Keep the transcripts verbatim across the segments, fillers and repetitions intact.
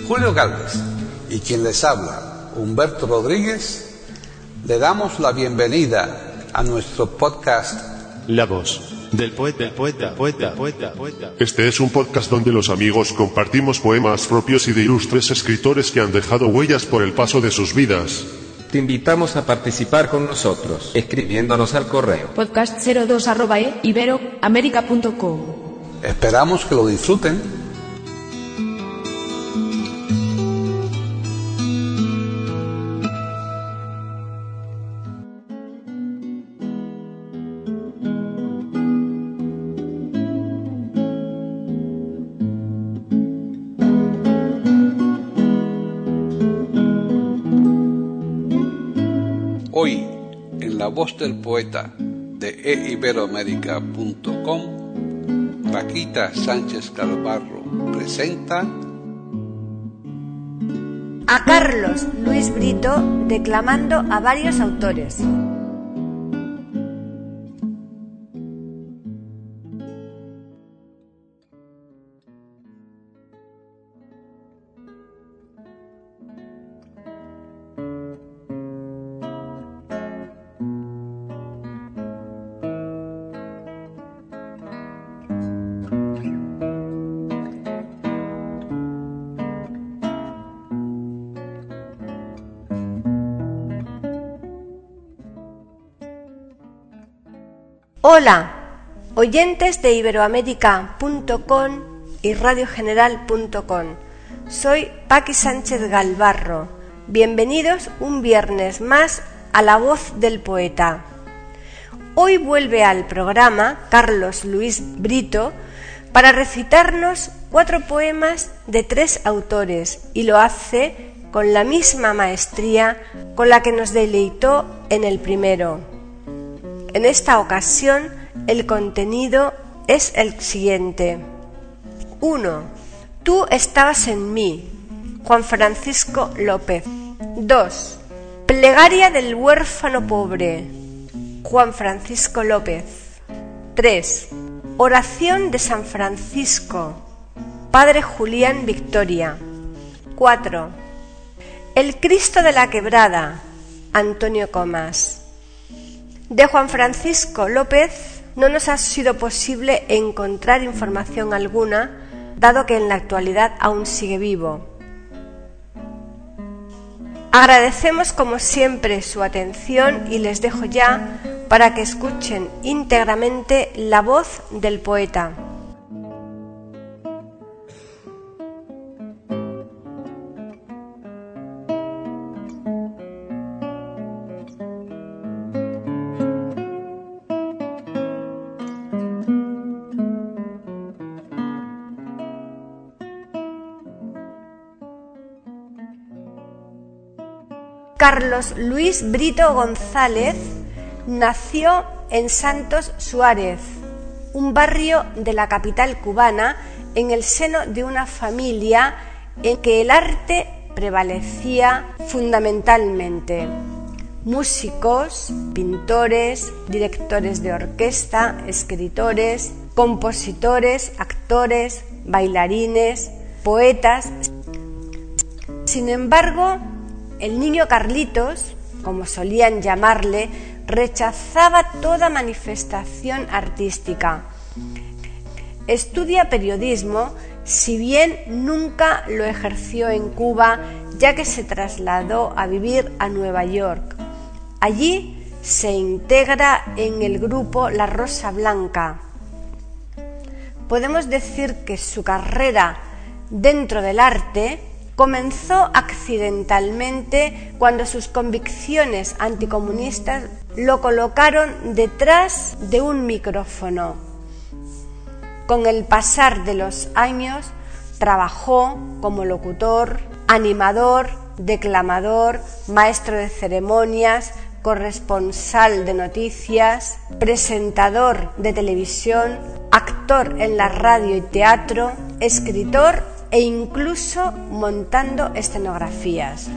Julio Galvez y quien les habla, Humberto Rodríguez, le damos la bienvenida a nuestro podcast La voz del poeta, el poeta, poeta, poeta, poeta. Este es un podcast donde los amigos compartimos poemas propios y de ilustres escritores que han dejado huellas por el paso de sus vidas. Te invitamos a participar con nosotros, escribiéndonos al correo podcast cero dos arroba e ibero américa punto com. Esperamos que lo disfruten. Hoy, en La Voz del Poeta de e iberoamérica punto com, Paquita Sánchez Galvarro presenta a Carlos Luis Brito declamando a varios autores. Hola, oyentes de iberoamérica punto com y radio general punto com. Soy Paqui Sánchez Galvarro. Bienvenidos un viernes más a La Voz del Poeta. Hoy vuelve al programa Carlos Luis Brito para recitarnos cuatro poemas de tres autores y lo hace con la misma maestría con la que nos deleitó en el primero. En esta ocasión, el contenido es el siguiente. uno. Tú estabas en mí, Juan Francisco López. dos. Plegaria del huérfano pobre, Juan Francisco López. tres. Oración de San Francisco, Padre Julián Victoria. cuatro. El Cristo de la Quebrada, Antonio Comas. De Juan Francisco López no nos ha sido posible encontrar información alguna, dado que en la actualidad aún sigue vivo. Agradecemos como siempre su atención y les dejo ya para que escuchen íntegramente la voz del poeta. Carlos Luis Brito González nació en Santos Suárez, un barrio de la capital cubana, en el seno de una familia en que el arte prevalecía fundamentalmente. Músicos, pintores, directores de orquesta, escritores, compositores, actores, bailarines, poetas. Sin embargo, el niño Carlitos, como solían llamarle, rechazaba toda manifestación artística. Estudia periodismo, si bien nunca lo ejerció en Cuba, ya que se trasladó a vivir a Nueva York. Allí se integra en el grupo La Rosa Blanca. Podemos decir que su carrera dentro del arte comenzó accidentalmente cuando sus convicciones anticomunistas lo colocaron detrás de un micrófono. Con el pasar de los años, trabajó como locutor, animador, declamador, maestro de ceremonias, corresponsal de noticias, presentador de televisión, actor en la radio y teatro, escritor e incluso montando escenografías.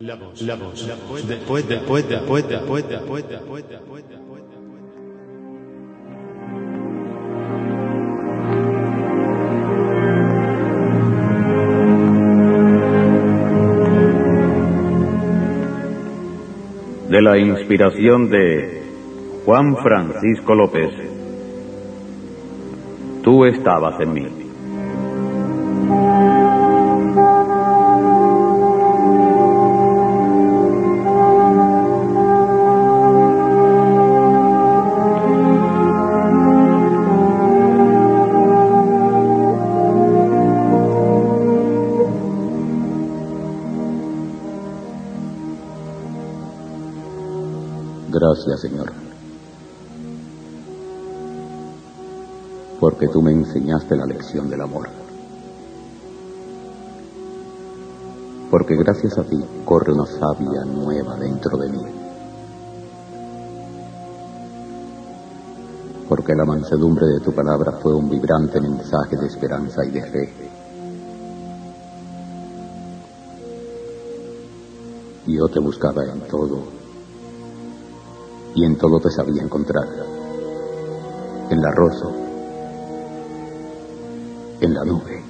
La voz, la voz, la voz del poeta, poeta, poeta, poeta, poeta, poeta, poeta. De la inspiración de Juan Francisco López. Tú estabas en mí. Gracias, Señor, porque tú me enseñaste la lección del amor. Porque gracias a ti corre una savia nueva dentro de mí. Porque la mansedumbre de tu palabra fue un vibrante mensaje de esperanza y de fe. Yo te buscaba en todo, y en todo te sabía encontrar. En la rosa, en la nube,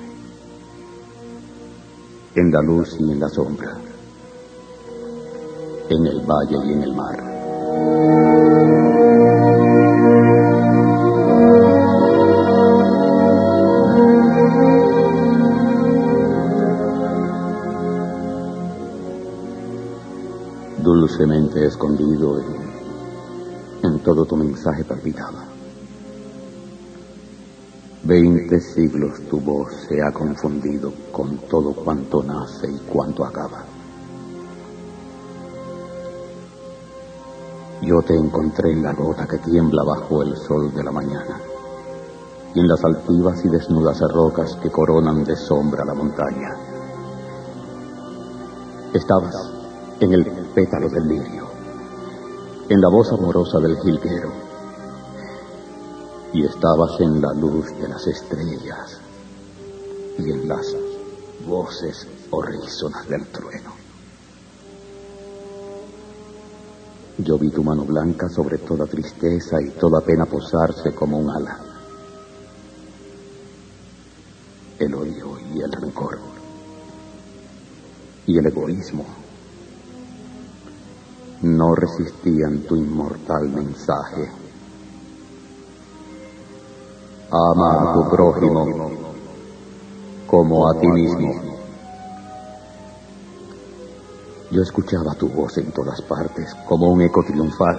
en la luz y en la sombra, en el valle y en el mar. Dulcemente escondido en En todo tu mensaje palpitaba. Veinte siglos tu voz se ha confundido con todo cuanto nace y cuanto acaba. Yo te encontré en la gota que tiembla bajo el sol de la mañana, y en las altivas y desnudas rocas que coronan de sombra la montaña. Estabas en el pétalo del lirio, en la voz amorosa del jilguero, y estabas en la luz de las estrellas y en las voces horrísonas del trueno. Yo vi tu mano blanca sobre toda tristeza y toda pena posarse como un ala. El odio y el rencor y el egoísmo no resistían tu inmortal mensaje. Ama a tu prójimo como a ti mismo. Yo escuchaba tu voz en todas partes como un eco triunfal,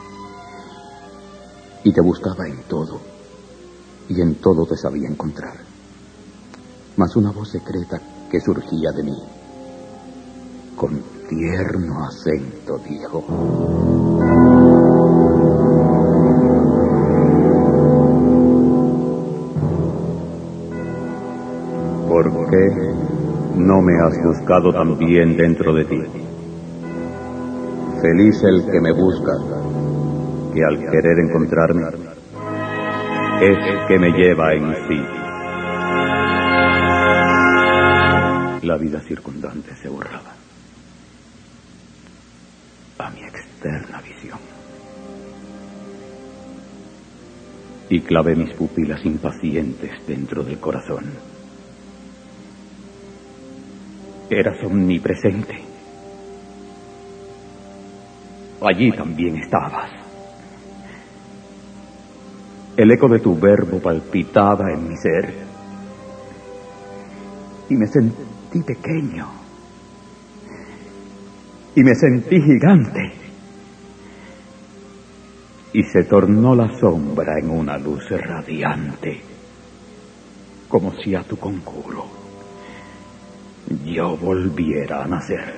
y te buscaba en todo, y en todo te sabía encontrar. Mas una voz secreta que surgía de mí, con tierno acento, dijo: ¿por qué no me has buscado también dentro de ti? Feliz el que me busca, que al querer encontrarme es que me lleva en sí. La vida circundante se borraba a mi externa visión, y clavé mis pupilas impacientes dentro del corazón. Eras omnipresente. Allí también estabas. El eco de tu verbo palpitaba en mi ser, y me sentí pequeño, y me sentí gigante, y se tornó la sombra en una luz radiante, como si a tu conjuro yo volviera a nacer.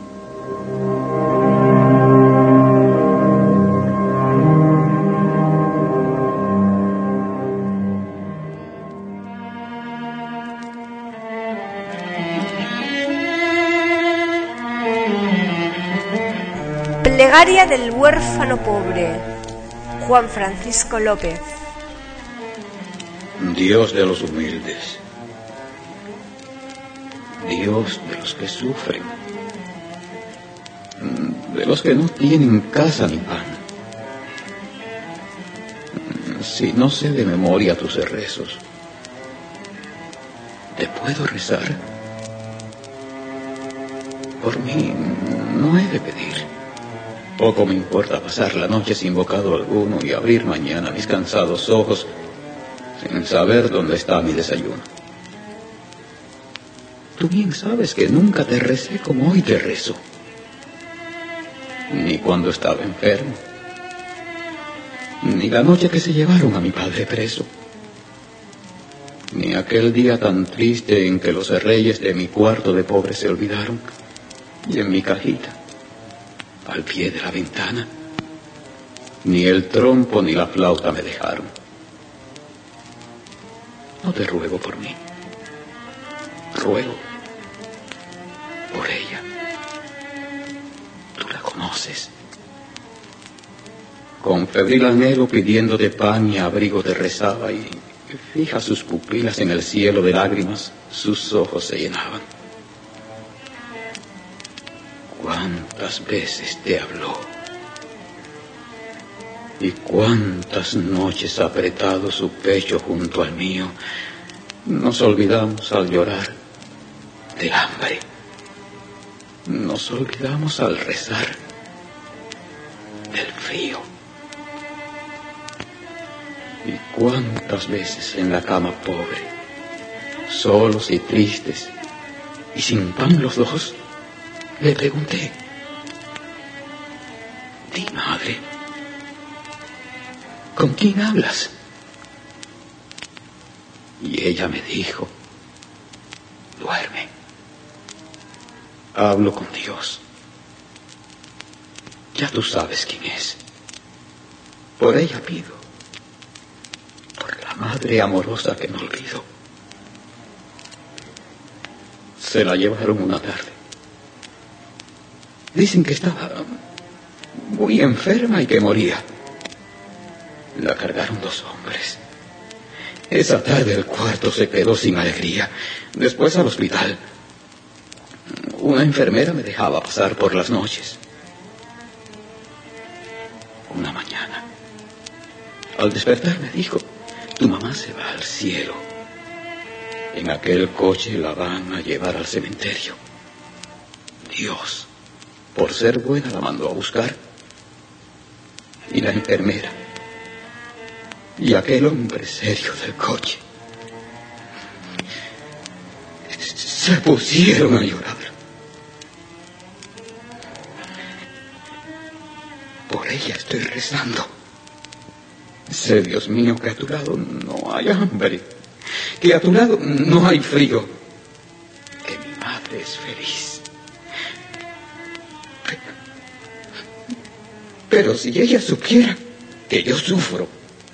Plegaria del huérfano pobre, Juan Francisco López. Dios de los humildes, Dios de los que sufren, de los que no tienen casa ni pan. Si no sé de memoria tus rezos, ¿te puedo rezar? Por mí no he de pedir. Poco me importa pasar la noche sin bocado alguno y abrir mañana mis cansados ojos sin saber dónde está mi desayuno. Tú bien sabes que nunca te recé como hoy te rezo, ni cuando estaba enfermo, ni la noche que se llevaron a mi padre preso, ni aquel día tan triste en que los reyes de mi cuarto de pobre se olvidaron, y en mi cajita, al pie de la ventana, ni el trompo ni la flauta me dejaron. No te ruego por mí, ruego por ella. Tú la conoces. Con febril anhelo pidiéndote pan y abrigo te rezaba, y fija sus pupilas en el cielo de lágrimas, sus ojos se llenaban. ¿Cuántas veces te habló? Y cuántas noches apretado su pecho junto al mío, nos olvidamos al llorar del hambre. Nos olvidamos al rezar del frío. Y cuántas veces en la cama pobre, solos y tristes, y sin pan los dos, le pregunté: di, madre, ¿con quién hablas? Y ella me dijo: duerme, hablo con Dios. Ya tú sabes quién es. Por ella pido, por la madre amorosa que no olvido. Se la llevaron una tarde. Dicen que estaba muy enferma y que moría. La cargaron dos hombres. Esa tarde el cuarto se quedó sin alegría. Después al hospital. Una enfermera me dejaba pasar por las noches. Una mañana, al despertar me dijo: tu mamá se va al cielo. En aquel coche la van a llevar al cementerio. Dios, por ser buena, la mandó a buscar. Y la enfermera y aquel hombre serio del coche se pusieron a llorar. Por ella estoy rezando. Sé, Dios mío, que a tu lado no hay hambre, que a tu lado no hay frío, que mi madre es feliz. Pero, pero si ella supiera que yo sufro,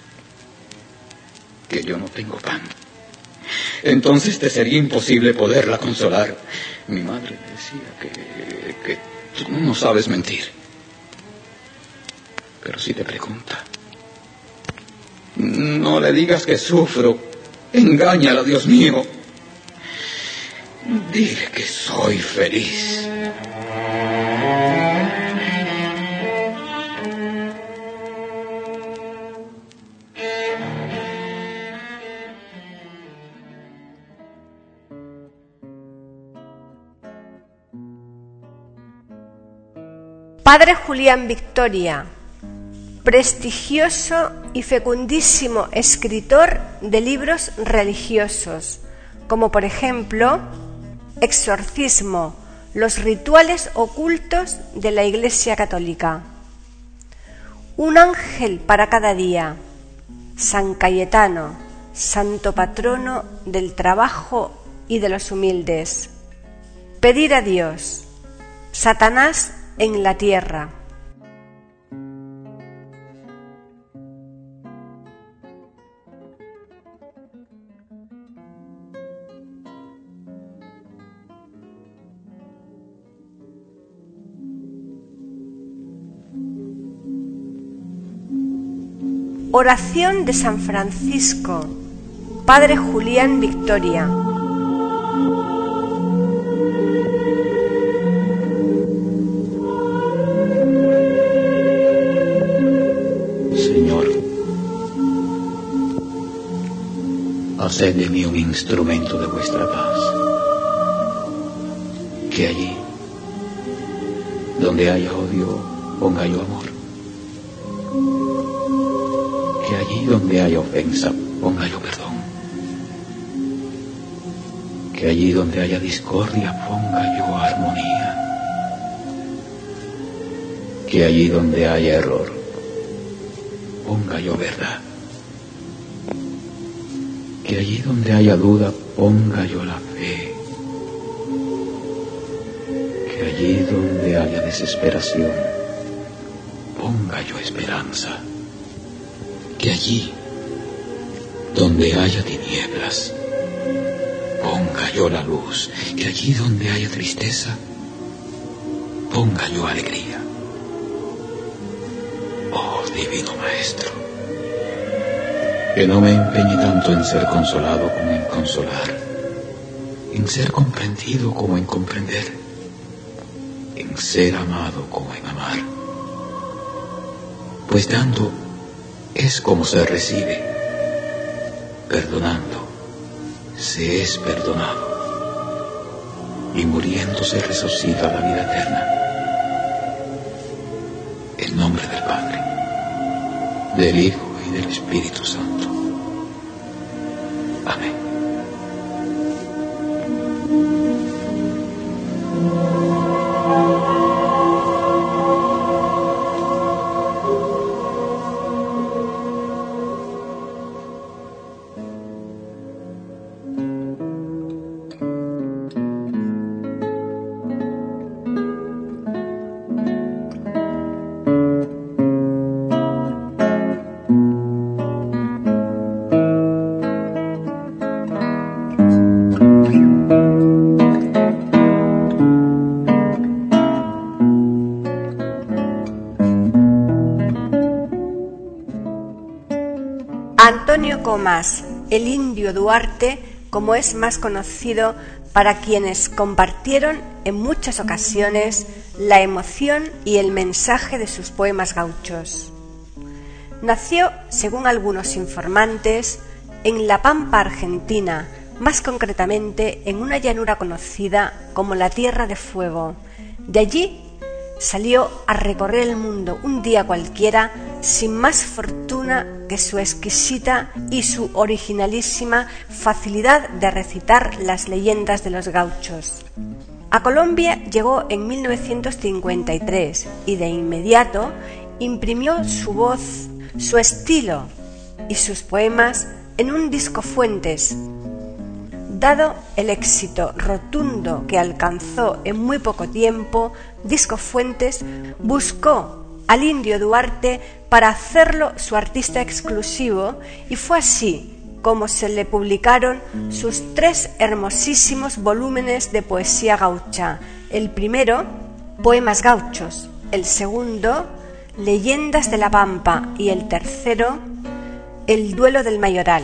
que yo no tengo pan, entonces te sería imposible poderla consolar. Mi madre decía que, que tú no sabes mentir. Pero si te pregunta, no le digas que sufro. Engáñala, Dios mío. Dile que soy feliz. Padre Julián Victoria, prestigioso y fecundísimo escritor de libros religiosos, como por ejemplo Exorcismo, los rituales ocultos de la Iglesia Católica, Un ángel para cada día, San Cayetano, santo patrono del trabajo y de los humildes, Pedir a Dios, Satanás en la tierra. Oración de San Francisco, Padre Julián Victoria. haced de mí un instrumento de vuestra paz. Que allí donde haya odio, ponga yo amor. Que allí donde haya ofensa, ponga yo perdón. Que allí donde haya discordia, ponga yo armonía. Que allí donde haya error, ponga yo verdad. Que allí donde haya duda, ponga yo la fe. Que allí donde haya desesperación, ponga yo esperanza. Que allí donde haya tinieblas, ponga yo la luz. Que allí donde haya tristeza, ponga yo alegría. Oh, divino Maestro, que no me empeñe tanto en ser consolado como en consolar, en ser comprendido como en comprender, en ser amado como en amar. Pues dando es como se recibe, perdonando se es perdonado, y muriendo se resucita la vida eterna. En nombre del Padre, del Hijo y del Espíritu Santo. Amén. Antonio Comas, el Indio Duarte, como es más conocido para quienes compartieron en muchas ocasiones la emoción y el mensaje de sus poemas gauchos. Nació, según algunos informantes, en La Pampa, Argentina, más concretamente en una llanura conocida como la Tierra de Fuego. De allí salió a recorrer el mundo un día cualquiera sin más fortuna que su exquisita y su originalísima facilidad de recitar las leyendas de los gauchos. A Colombia llegó en mil novecientos cincuenta y tres y de inmediato imprimió su voz, su estilo y sus poemas en un disco Fuentes. Dado el éxito rotundo que alcanzó en muy poco tiempo, Disco Fuentes buscó al Indio Duarte para hacerlo su artista exclusivo, y fue así como se le publicaron sus tres hermosísimos volúmenes de poesía gaucha. El primero, Poemas Gauchos; el segundo, Leyendas de la Pampa; y el tercero, El Duelo del Mayoral.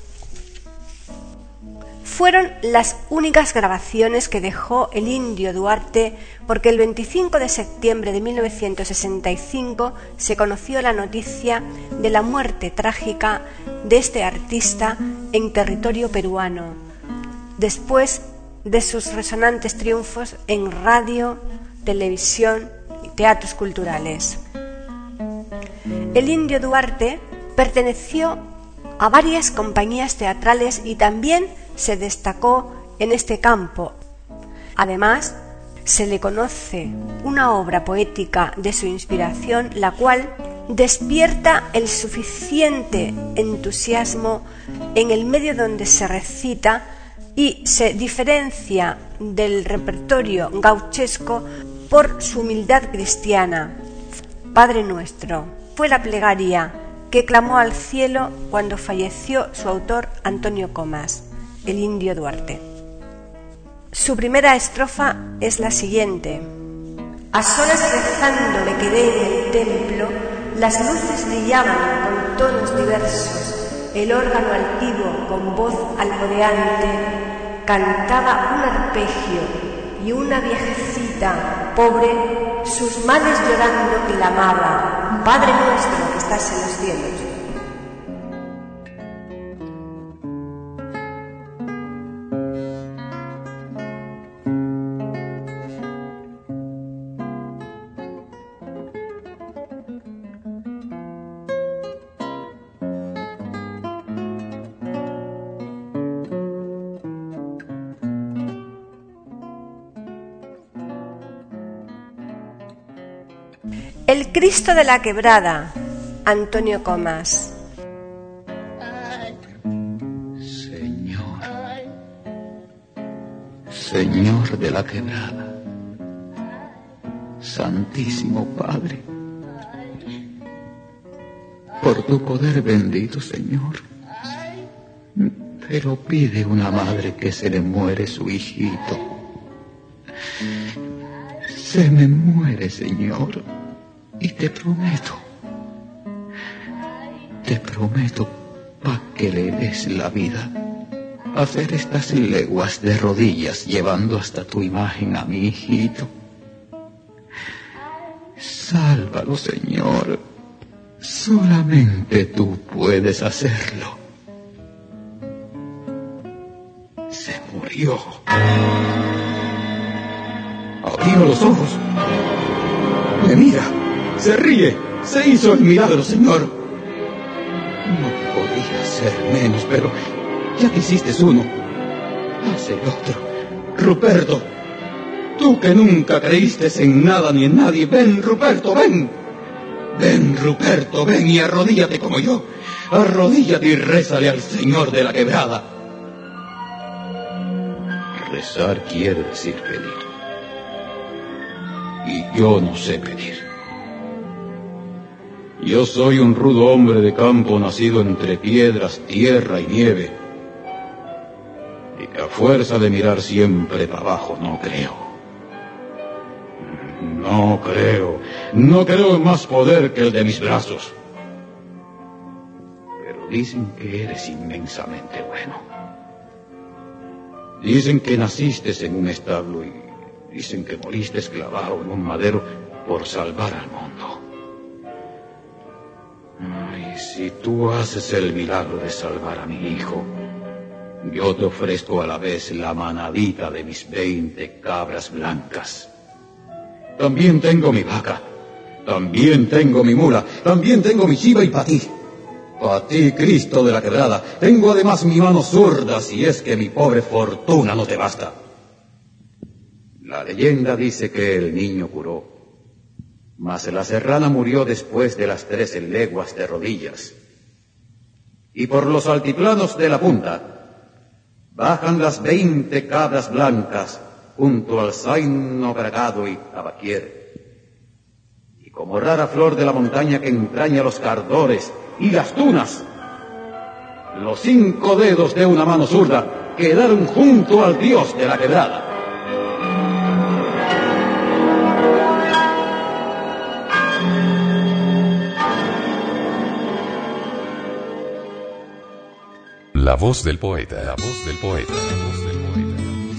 Fueron las únicas grabaciones que dejó el Indio Duarte, porque el veinticinco de septiembre de mil novecientos sesenta y cinco se conoció la noticia de la muerte trágica de este artista en territorio peruano, después de sus resonantes triunfos en radio, televisión y teatros culturales. El Indio Duarte perteneció a varias compañías teatrales y también se destacó en este campo. Además, se le conoce una obra poética de su inspiración, la cual despierta el suficiente entusiasmo en el medio donde se recita y se diferencia del repertorio gauchesco por su humildad cristiana. Padre Nuestro fue la plegaria que clamó al cielo cuando falleció su autor Antonio Comas, el Indio Duarte. Su primera estrofa es la siguiente: a solas rezando me quedé en el templo, las luces brillaban con tonos diversos, el órgano altivo con voz alboreante cantaba un arpegio y una viejecita pobre sus males llorando clamaba: Padre nuestro que estás en los cielos. El Cristo de la Quebrada, Antonio Comas. Señor, Señor de la Quebrada, Santísimo Padre, por tu poder bendito, Señor, pero pide una madre que se le muere su hijito. Se me muere, Señor, y te prometo, te prometo, pa' que le des la vida, hacer estas leguas de rodillas llevando hasta tu imagen a mi hijito. Sálvalo, Señor, solamente tú puedes hacerlo. Se murió. Abrió los ojos. Me mira, se ríe, se hizo el milagro, Señor. No podía ser menos, pero ya que hiciste uno, haz el otro. Ruperto, tú que nunca creíste en nada ni en nadie, ven, Ruperto, ven. Ven, Ruperto, ven y arrodíllate como yo. Arrodíllate y rézale al Señor de la Quebrada. Rezar quiere decir pedir. Y yo no sé pedir. Yo soy un rudo hombre de campo nacido entre piedras, tierra y nieve. Y que a fuerza de mirar siempre para abajo no creo. No creo, no creo en más poder que el de mis brazos. Pero dicen que eres inmensamente bueno. Dicen que naciste en un establo y dicen que moriste esclavado en un madero por salvar al mundo. Ay, si tú haces el milagro de salvar a mi hijo, yo te ofrezco a la vez la manadita de mis veinte cabras blancas. También tengo mi vaca, también tengo mi mula, también tengo mi chiva y para ti. Para ti, Cristo de la Quebrada, tengo además mi mano zurda si es que mi pobre fortuna no te basta. La leyenda dice que el niño curó, mas la serrana murió después de las trece leguas de rodillas. Y por los altiplanos de la punta bajan las veinte cabras blancas junto al zaino bragado y tabaquier. Y como rara flor de la montaña que entraña los cardores y las tunas, los cinco dedos de una mano zurda quedaron junto al Dios de la Quebrada. La voz del poeta, la voz del poeta, la voz del poeta.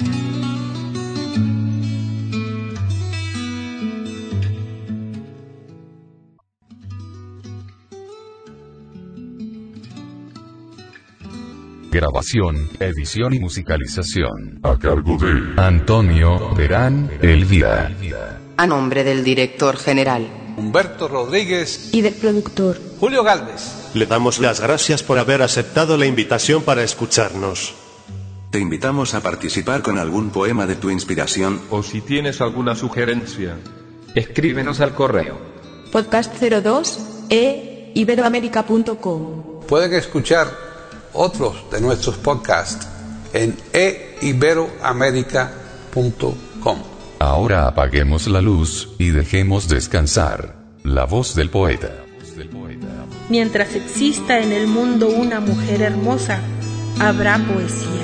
Grabación, edición y musicalización a cargo de Antonio Terán Elvira. A nombre del director general Humberto Rodríguez y del productor Julio Gálvez. Le damos las gracias por haber aceptado la invitación para escucharnos. Te invitamos a participar con algún poema de tu inspiración. O si tienes alguna sugerencia, escríbenos al correo podcast cero dos e iberoamerica punto com. Pueden escuchar otros de nuestros podcasts en e iberoamerica punto com. Ahora apaguemos la luz y dejemos descansar la voz del poeta. Mientras exista en el mundo una mujer hermosa, habrá poesía.